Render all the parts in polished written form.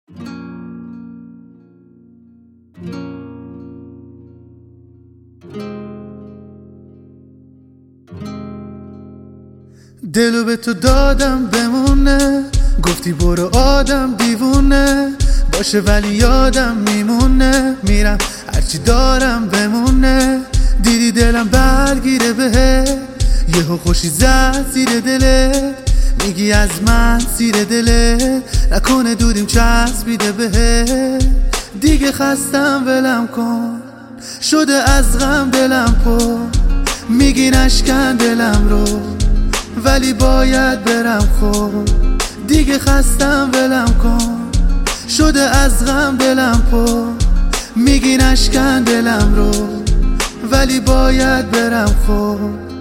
دلو به تو دادم بمونه، گفتی برو آدم دیوونه باشه ولی یادم میمونه، میرم هرچی دارم بمونه. دیدی دلم برگیره بهت، یهو خوشی زد زیر دلت، میگی از من زیر دلت، نکنه دوریم چسبیده بهت. دیگه خستم ولم کن، شده از غم دلم پر، میگی نشکن دلم رو ولی باید برم خب. دیگه خستم ولم کن، شده از غم دلم پر، میگی نشکن دلم رو ولی باید برم خب.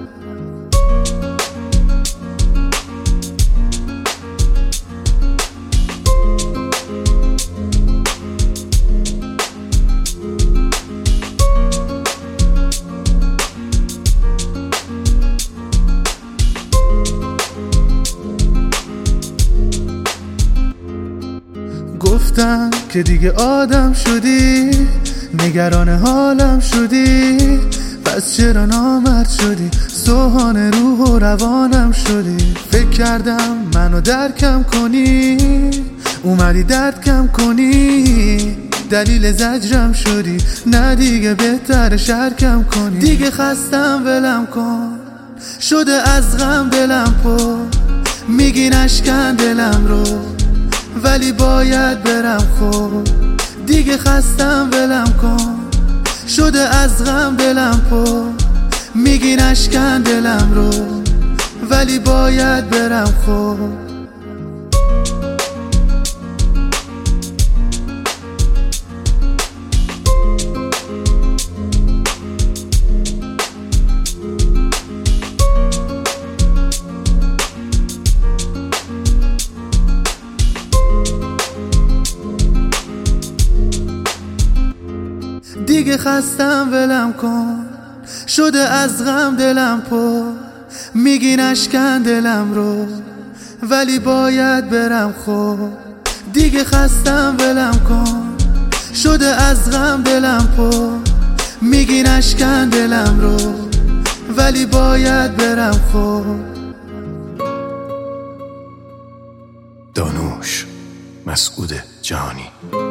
گفتم که دیگه آدم شدی، نگران حالم شدی، پس چرا نامرد شدی، سوهان روح و روانم شدی. فکر کردم منو درکم کنی، اومدی درد کم کنی، دلیل زجرم شدی، نه دیگه بهتر شرکم کنی. دیگه خستم ولم کن، شده از غم دلم پر، میگی نشکن دلم رو ولی باید برم خب. دیگه خستم ولم کن، شده از غم دلم پر، میگی نشکن دلم رو ولی باید برم خب. دیگه خستم ولم کن، شده از غم دلم پر، میگی نشکن دلم رو ولی باید برم خب. دیگه خستم ولم کن، شده از غم دلم پر، میگی نشکن دلم رو ولی باید برم خب. دانوش مسعود جهانی.